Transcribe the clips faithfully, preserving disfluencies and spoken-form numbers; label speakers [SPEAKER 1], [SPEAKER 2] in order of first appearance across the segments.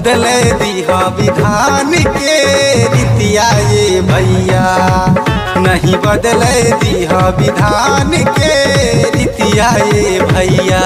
[SPEAKER 1] बदले दिहा विधान के रीतिया ये भैया, नहीं बदले दिहा विधान के रीतिया ये भैया।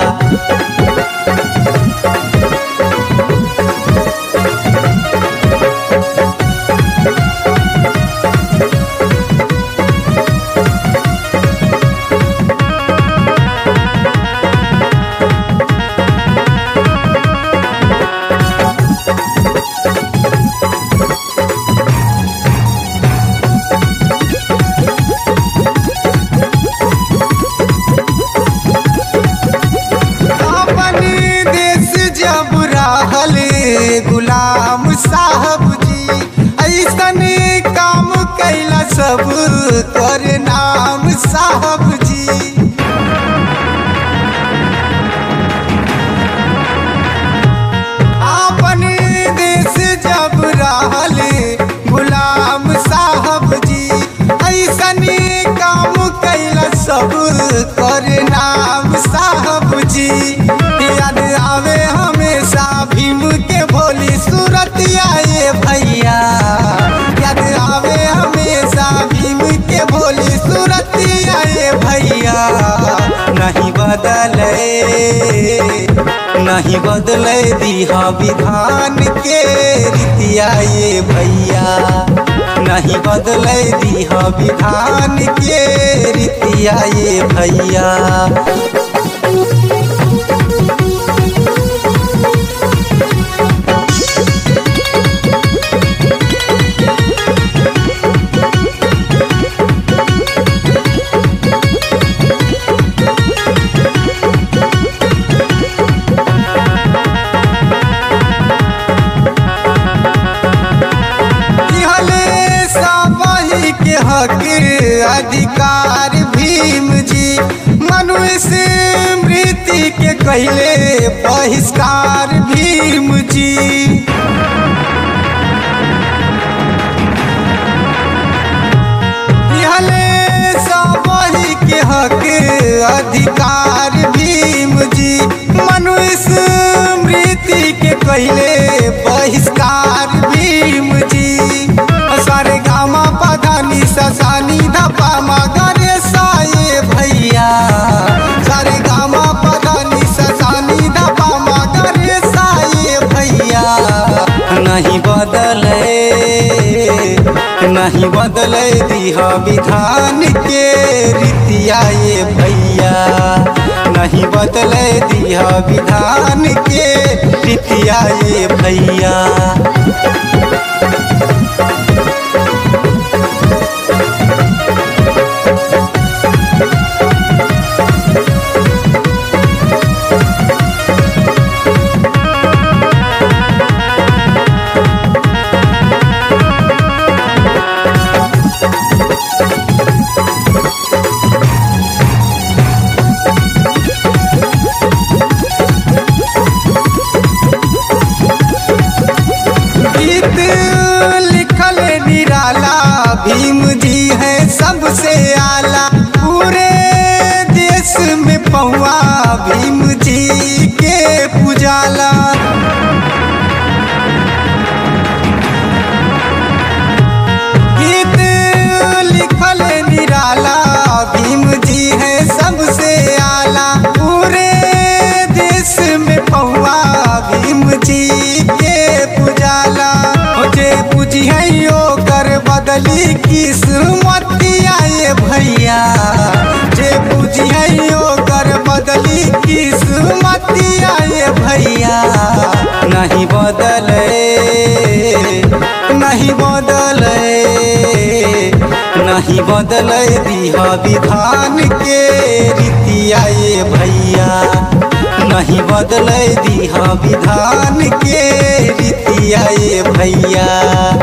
[SPEAKER 1] गुलाम साहब जी ऐसन काम कैला सब कर नाम साहब जी। अपन देश जब रहल गुलाम साहब जी ऐसन काम कैला सब कर नाम साहब जी। याद आवे हमेशा भीम के भोली सूरतिया ये भैया, याद आवे हमेशा भीम के भोली सूरतिया ये भैया। नहीं बदले नहीं बदले दिहा विधान के रीतिया ये भैया, नहीं बदले दिहा विधान के रीतिया ये भैया। हक अधिकार भीम जी मनुष्य मृत्यु के कहले बहिष्कार भीम जी। सबही के हक अधिकार भीम जी मनुष्य मृत्यु के कहले बहिष्कार भीम जी। सारे गामा पधानी ससानी धपा मगरे साये भैया, सारे गामा पधानी ससानी धपा मगरे साये भैया। नहीं बदले नहीं बदले दिहा विधान के रीतिया ये भैया, नहीं बदले दिहा विधान के रीतिया ये भैया। लिखल निराला भीम जी है सबसे आला, पूरे देश में पहुआ भीम जी के पुजाला। गीत लिखल निराला भीम जी है सबसे आला, पूरे देश में पहुआ भीम जी के पुजाला। बुझियो कर बदली किस्मतिया ये भैया, जे बुझियो कर बदली किस्मतिया ये भैया। नहीं बदले नहीं बदले नहीं बदले दिहा विधान के रीतिया ये भैया, नहीं बदले दिहा विधान के रीतिया ये भैया।